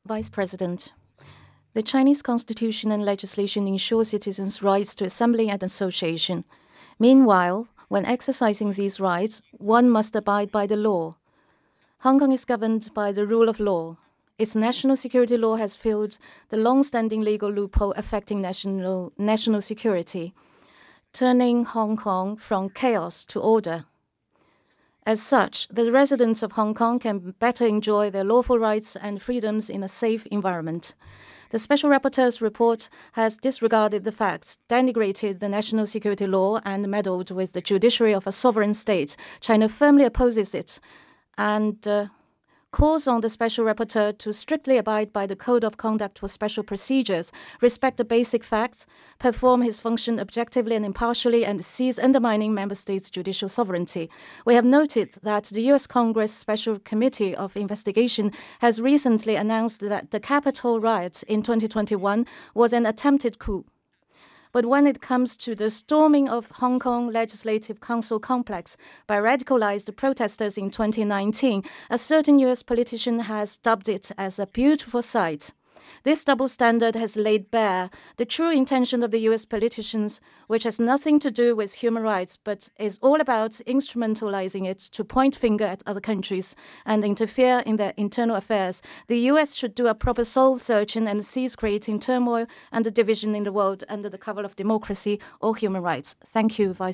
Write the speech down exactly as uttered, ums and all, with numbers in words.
Vice President, the Chinese constitution and legislation ensure citizens' rights to assembly and association. Meanwhile, when exercising these rights, one must abide by the law. Hong Kong is governed by the rule of law. Its national security law has filled the long-standing legal loophole affecting national, national security, turning Hong Kong from chaos to order. As such, the residents of Hong Kong can better enjoy their lawful rights and freedoms in a safe environment. The Special Rapporteur's report has disregarded the facts, denigrated the national security law, and meddled with the judiciary of a sovereign state. China firmly opposes it and uh, calls on the Special Rapporteur to strictly abide by the Code of Conduct for Special Procedures, respect the basic facts, perform his function objectively and impartially, and cease undermining member states' judicial sovereignty. We have noted that the U S Congress Special Committee of Investigation has recently announced that the Capitol riots in twenty twenty-one was an attempted coup. But when it comes to the storming of Hong Kong Legislative Council complex by radicalized protesters in twenty nineteen, a certain U S politician has dubbed it as a beautiful sight. This double standard has laid bare the true intention of the U S politicians, which has nothing to do with human rights, but is all about instrumentalizing it to point finger at other countries and interfere in their internal affairs. The U S should do a proper soul-searching and cease creating turmoil and division in the world under the cover of democracy or human rights. Thank you, Vice